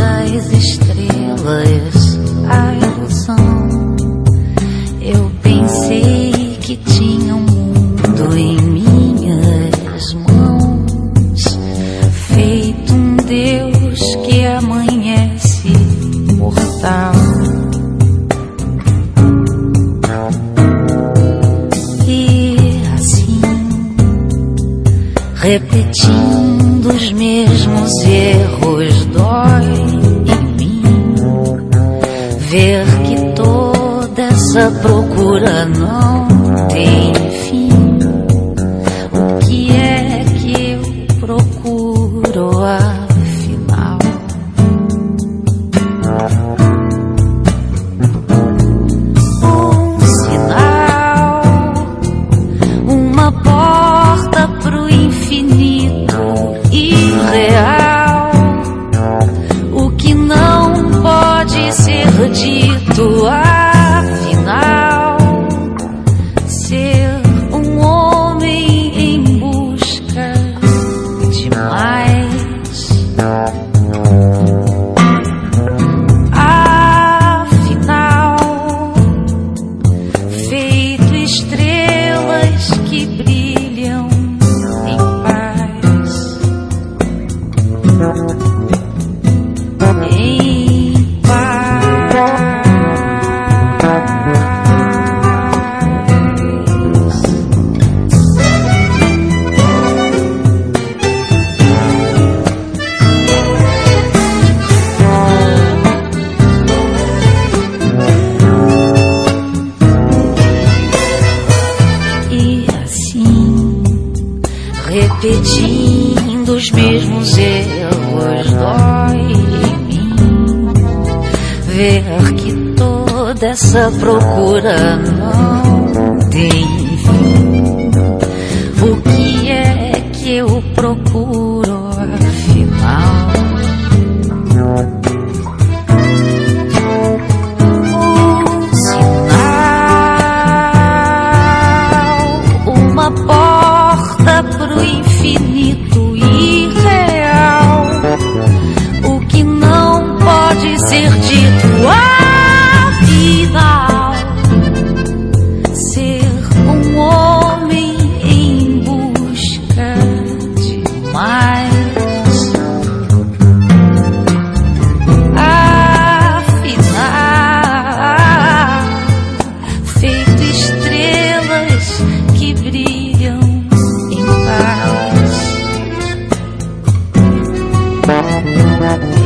das estrelas a ilusão. Eu pensei que tinha um mundo em minhas mãos, feito um Deus que amanhece mortal. E assim, repetindo os mesmos erros, dói em mim ver que toda essa procura não tem fim. O que é que eu procuro afinal? Um sinal, uma porta pro infinito irreal. O que não pode ser dito afinal. Ser um homem em busca de mais. Afinal, feito estrelas que brilham em paz. Em paz. E assim, repetindo os mesmos erros, dói em mim ver que toda essa procura não tem fim. O que é que eu procuro afinal? Um sinal, uma porta pro infinito irreal. O que não pode ser dito afinal. Ser um homem em busca de mais. Afinal, feito estrelas que brilham em paz.